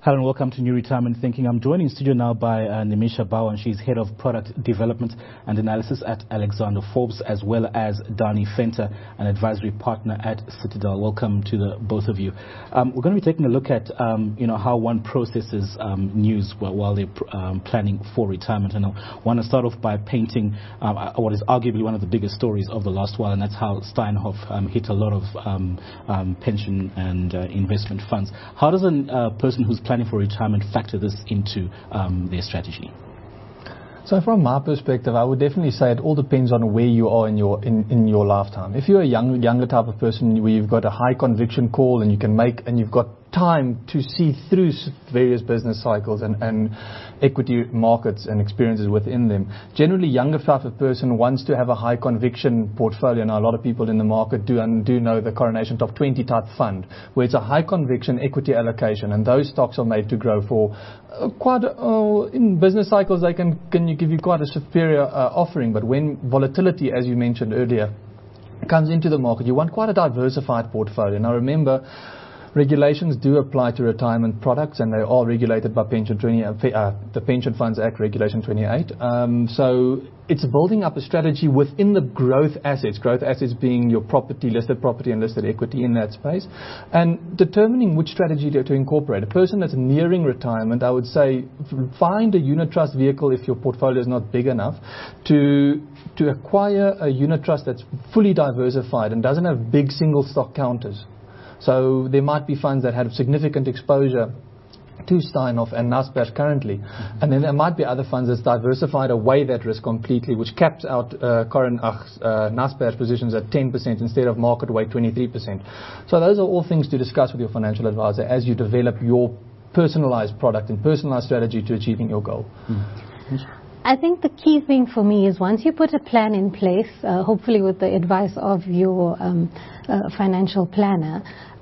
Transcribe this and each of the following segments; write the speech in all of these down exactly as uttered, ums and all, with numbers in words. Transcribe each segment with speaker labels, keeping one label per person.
Speaker 1: Hello and welcome to New Retirement Thinking. I'm joined in studio now by uh, Nimisha Bauer, and she's Head of Product Development and Analysis at Alexander Forbes, as well as Dani Fenter, an Advisory Partner at Citadel. Welcome to the both of you. Um, we're going to be taking a look at um, you know, how one processes um, news while, while they're um, planning for retirement. And I want to start off by painting um, what is arguably one of the biggest stories of the last while, and that's how Steinhoff um, hit a lot of um, um, pension and uh, investment funds. How does a uh, person who's planning for retirement factor this into um, their strategy?
Speaker 2: So from my perspective, I would definitely say it all depends on where you are in your in, in your lifetime. If you're a young, younger type of person where you've got a high conviction call and you can make and you've got time to see through various business cycles and, and equity markets and experiences within them. Generally, younger type of person wants to have a high conviction portfolio. Now, a lot of people in the market do and do know the Coronation Top twenty type fund, where it's a high conviction equity allocation, and those stocks are made to grow for uh, quite uh, in business cycles. They can can you give you quite a superior uh, offering, but when volatility, as you mentioned earlier, comes into the market, you want quite a diversified portfolio. Now, remember, regulations do apply to retirement products, and they are regulated by Pension twenty, uh, the Pension Funds Act, Regulation twenty-eight. Um, so it's building up a strategy within the growth assets, growth assets being your property, listed property and listed equity in that space, and determining which strategy to, to incorporate. A person that's nearing retirement, I would say, find a unit trust vehicle if your portfolio is not big enough to to acquire a unit trust that's fully diversified and doesn't have big single stock counters. So there might be funds that have significant exposure to Steinhoff and Naspers currently. Mm-hmm. And then there might be other funds that's diversified away that risk completely, which caps out uh, current uh, Naspers positions at ten percent instead of market weight twenty-three percent. So those are all things to discuss with your financial advisor as you develop your personalized product and personalized strategy to achieving your goal. Mm-hmm.
Speaker 3: I think the key thing for me is once you put a plan in place, uh, hopefully with the advice of your um, uh, financial planner,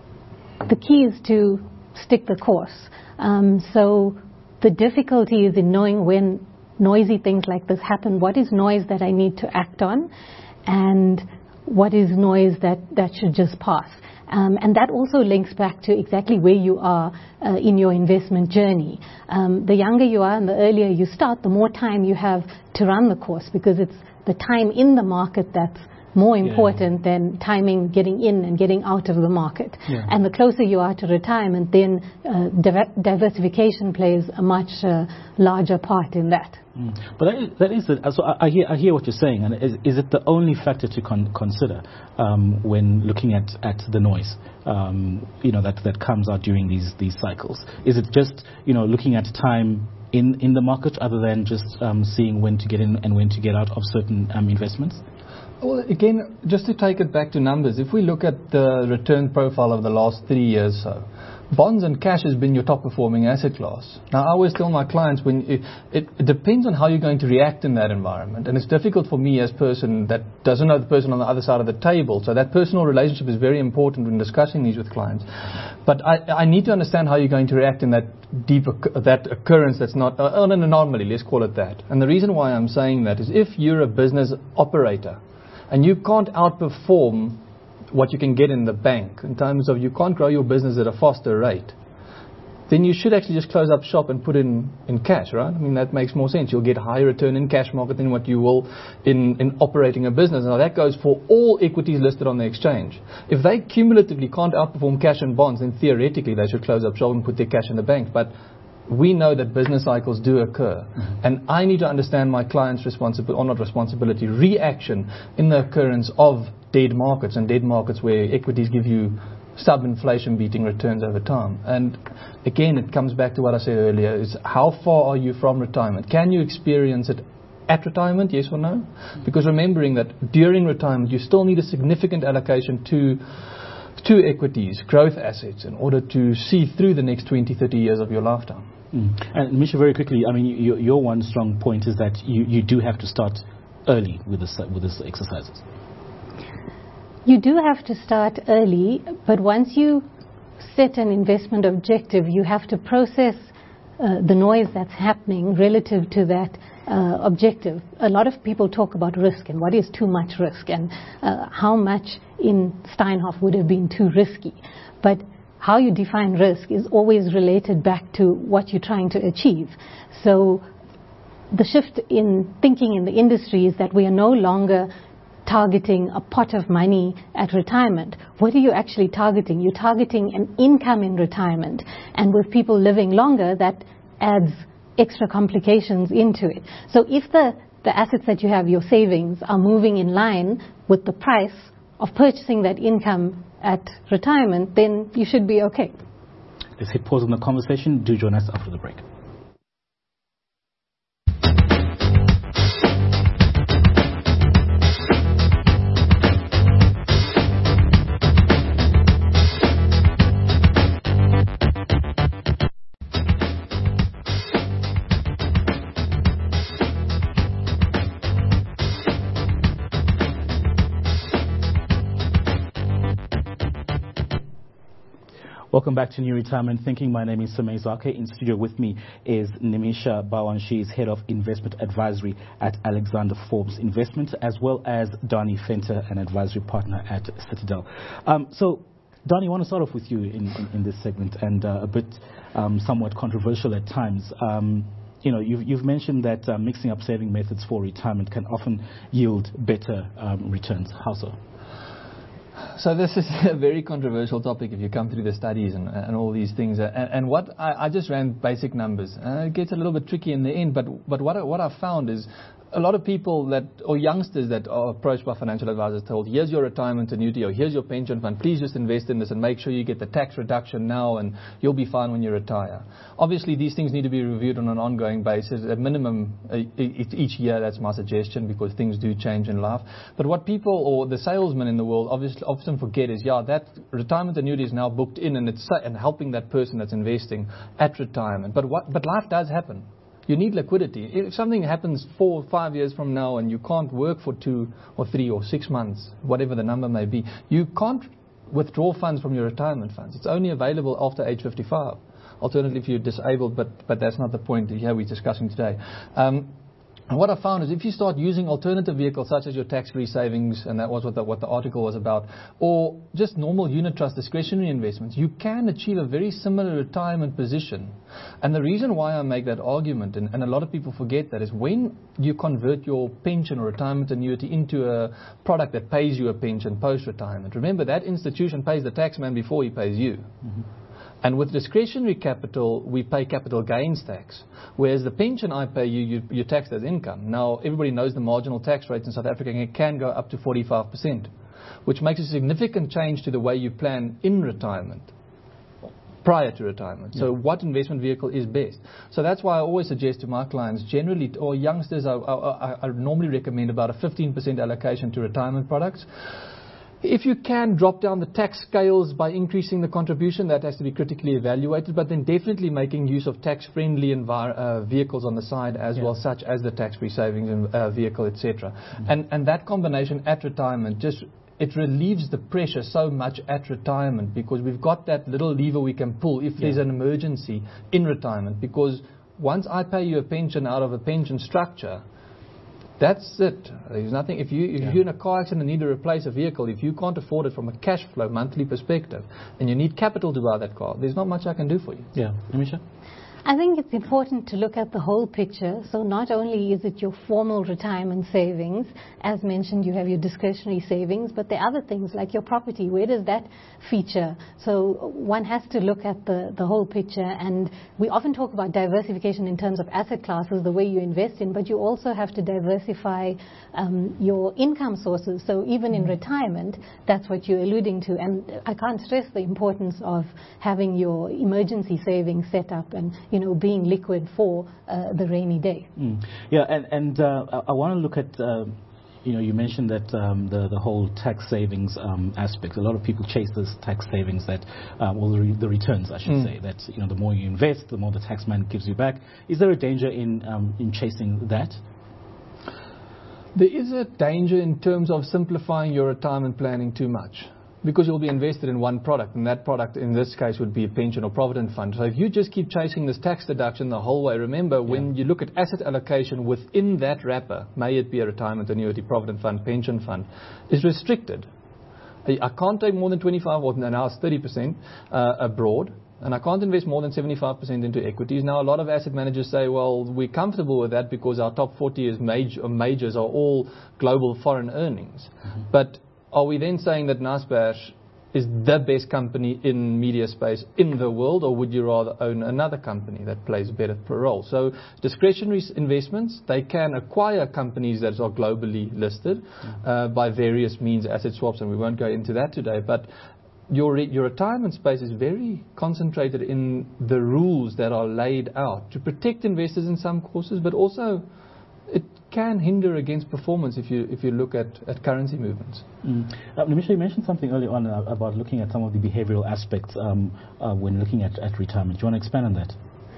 Speaker 3: the key is to stick the course. Um, so the difficulty is in knowing when noisy things like this happen, what is noise that I need to act on, and what is noise that, that should just pass. Um, and that also links back to exactly where you are uh, in your investment journey. Um, the younger you are and the earlier you start, the more time you have to run the course, because it's the time in the market that's more important yeah. than timing getting in and getting out of the market. Yeah. And the closer you are to retirement, then uh, diver- diversification plays a much uh, larger part in that.
Speaker 1: Mm. But that is, that is the, so I, I hear I hear what you're saying, and is, is it the only factor to con- consider um, when looking at, at the noise, um, you know, that that comes out during these these cycles? Is it just, you know, looking at time in in the market, other than just um, seeing when to get in and when to get out of certain um, investments?
Speaker 2: Well, again, just to take it back to numbers, if we look at the return profile of the last three years so, bonds and cash has been your top performing asset class. Now, I always tell my clients, when it, it, it depends on how you're going to react in that environment. And it's difficult for me as a person that doesn't know the person on the other side of the table. So that personal relationship is very important when discussing these with clients. But I, I need to understand how you're going to react in that deep, that occurrence that's not uh, an anomaly, let's call it that. And the reason why I'm saying that is if you're a business operator, and you can't outperform what you can get in the bank in terms of you can't grow your business at a faster rate, then you should actually just close up shop and put in, in cash, right? I mean, that makes more sense. You'll get a higher return in cash market than what you will in, in operating a business. Now, that goes for all equities listed on the exchange. If they cumulatively can't outperform cash and bonds, then theoretically they should close up shop and put their cash in the bank. But we know that business cycles do occur, mm-hmm. and I need to understand my client's responsibility, or not responsibility, reaction in the occurrence of dead markets, and dead markets where equities give you sub-inflation beating returns over time. And again, it comes back to what I said earlier, is how far are you from retirement? Can you experience it at retirement, yes or no? Because remembering that during retirement, you still need a significant allocation to to equities, growth assets, in order to see through the next twenty, thirty years of your lifetime.
Speaker 1: Mm. And Misha, very quickly, I mean, you, your one strong point is that you, you do have to start early with this with this exercises.
Speaker 3: You do have to start early, but once you set an investment objective, you have to process uh, the noise that's happening relative to that uh, objective. A lot of people talk about risk and what is too much risk and uh, how much in Steinhoff would have been too risky. But how you define risk is always related back to what you're trying to achieve. So the shift in thinking in the industry is that we are no longer targeting a pot of money at retirement. What are you actually targeting? You're targeting an income in retirement. And with people living longer, that adds extra complications into it. So if the, the assets that you have, your savings, are moving in line with the price of purchasing that income at retirement, then you should be okay.
Speaker 1: Let's hit pause on the conversation. Do join us after the break. Welcome back to New Retirement Thinking. My name is Samay Zake. In studio with me is Nimisha Bawan. She is Head of Investment Advisory at Alexander Forbes Investment, as well as Dani Fenter, an advisory partner at Citadel. Um, so, Dani, I want to start off with you in, in, in this segment, and uh, a bit um, somewhat controversial at times. Um, you know, you've, you've mentioned that uh, mixing up saving methods for retirement can often yield better um, returns. How so?
Speaker 2: So this is a very controversial topic if you come through the studies and, and all these things. And, and what I, I just ran basic numbers. Uh, it gets a little bit tricky in the end, but but what I, what I found is a lot of people that, or youngsters that are approached by financial advisors told, here's your retirement annuity or here's your pension fund, please just invest in this and make sure you get the tax reduction now and you'll be fine when you retire. Obviously these things need to be reviewed on an ongoing basis, at minimum uh, each year. That's my suggestion, because things do change in life. But what people or the salesmen in the world obviously often forget is, yeah, that retirement annuity is now booked in and it's and helping that person that's investing at retirement. But what but life does happen. You need liquidity. If something happens four or five years from now and you can't work for two or three or six months, whatever the number may be, you can't withdraw funds from your retirement funds. It's only available after age fifty-five. Alternatively, if you're disabled, but, but that's not the point here we're discussing today. Um, And what I found is if you start using alternative vehicles such as your tax-free savings, and that was what the, what the article was about, or just normal unit trust discretionary investments, you can achieve a very similar retirement position. And the reason why I make that argument, and, and a lot of people forget that, is when you convert your pension or retirement annuity into a product that pays you a pension post-retirement, remember that institution pays the taxman before he pays you. Mm-hmm. And with discretionary capital, we pay capital gains tax. Whereas the pension I pay you, you, you're taxed as income. Now, everybody knows the marginal tax rates in South Africa, and it can go up to forty-five percent, which makes a significant change to the way you plan in retirement, prior to retirement. Yeah. So what investment vehicle is best? So that's why I always suggest to my clients, generally, or youngsters, I, I, I normally recommend about a fifteen percent allocation to retirement products. If you can drop down the tax scales by increasing the contribution, that has to be critically evaluated, but then definitely making use of tax-friendly envir- uh, vehicles on the side as yeah. well, such as the tax-free savings and, uh, vehicle, et cetera. Mm-hmm. And, and that combination at retirement, just it relieves the pressure so much at retirement, because we've got that little lever we can pull if yeah. there's an emergency in retirement. Because once I pay you a pension out of a pension structure, that's it. There's nothing. If you if yeah. you're in a car accident and need to replace a vehicle, if you can't afford it from a cash flow monthly perspective, and you need capital to buy that car, there's not much I can do for you.
Speaker 1: Yeah, Nimisha?
Speaker 3: I think it's important to look at the whole picture. So not only is it your formal retirement savings, as mentioned, you have your discretionary savings, but there are other things like your property. Where does that feature? So one has to look at the, the whole picture. And we often talk about diversification in terms of asset classes, the way you invest in, but you also have to diversify um, your income sources. So even in retirement, that's what you're alluding to. And I can't stress the importance of having your emergency savings set up and you know, being liquid for uh, the rainy day.
Speaker 1: Mm. Yeah, and, and uh, I, I want to look at, uh, you know, you mentioned that um, the, the whole tax savings um, aspect. A lot of people chase this tax savings that, um, well, the, re the returns, I should mm. say, that, you know, the more you invest, the more the tax man gives you back. Is there a danger in, um, in chasing that?
Speaker 2: There is a danger in terms of simplifying your retirement planning too much, because you'll be invested in one product, and that product in this case would be a pension or provident fund. So if you just keep chasing this tax deduction the whole way, remember, yeah. when you look at asset allocation within that wrapper, may it be a retirement annuity, provident fund, pension fund, is restricted. I, I can't take more than twenty-five or now it's thirty percent uh, abroad. And I can't invest more than seventy-five percent into equities. Now, a lot of asset managers say, well, we're comfortable with that because our top forty is major, majors are all global foreign earnings. Mm-hmm. But are we then saying that Naspers is the best company in media space in the world, or would you rather own another company that plays a better role? So discretionary investments, they can acquire companies that are globally listed mm-hmm. uh, by various means, asset swaps, and we won't go into that today. But Your, re your retirement space is very concentrated in the rules that are laid out to protect investors in some courses, but also it can hinder against performance if you if you look at, at currency movements.
Speaker 1: Mm. Uh, Nimisha, you mentioned something earlier on uh, about looking at some of the behavioral aspects um, uh, when looking at, at retirement. Do you want to expand on that?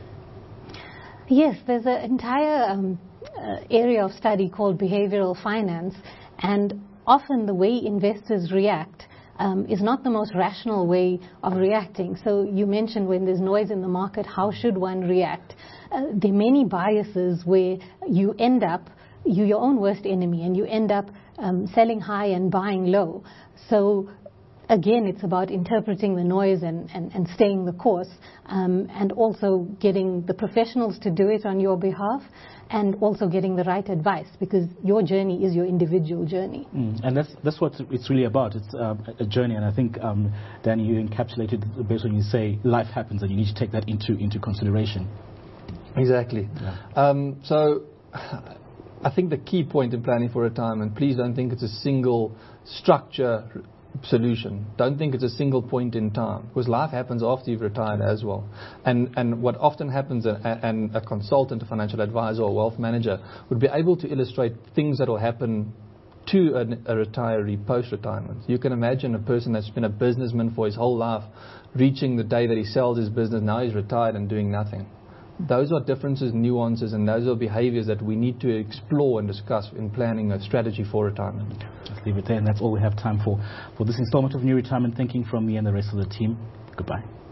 Speaker 3: Yes, there's an entire um, uh, area of study called behavioral finance, and often the way investors react Um, is not the most rational way of reacting. So you mentioned when there's noise in the market, how should one react? Uh, there are many biases where you end up, you're your own worst enemy, and you end up um, selling high and buying low. So again, it's about interpreting the noise and, and, and staying the course, um, and also getting the professionals to do it on your behalf, and also getting the right advice, because your journey is your individual journey.
Speaker 1: Mm. And that's that's what it's really about. It's uh, a journey, and I think, um, Danny, you encapsulated it best when you say life happens, and you need to take that into into consideration.
Speaker 2: Exactly.
Speaker 1: Yeah.
Speaker 2: Um, so I think the key point in planning for retirement, please don't think it's a single structure solution. Don't think it's a single point in time, because life happens after you've retired as well. And and what often happens, uh, and a consultant, a financial advisor, or a wealth manager would be able to illustrate things that will happen to a, a retiree post-retirement. You can imagine a person that's been a businessman for his whole life, reaching the day that he sells his business, now he's retired and doing nothing. Those are differences, nuances, and those are behaviors that we need to explore and discuss in planning a strategy for retirement.
Speaker 1: Let's leave it there, and that's all we have time for for this installment of New Retirement Thinking. From me and the rest of the team, goodbye.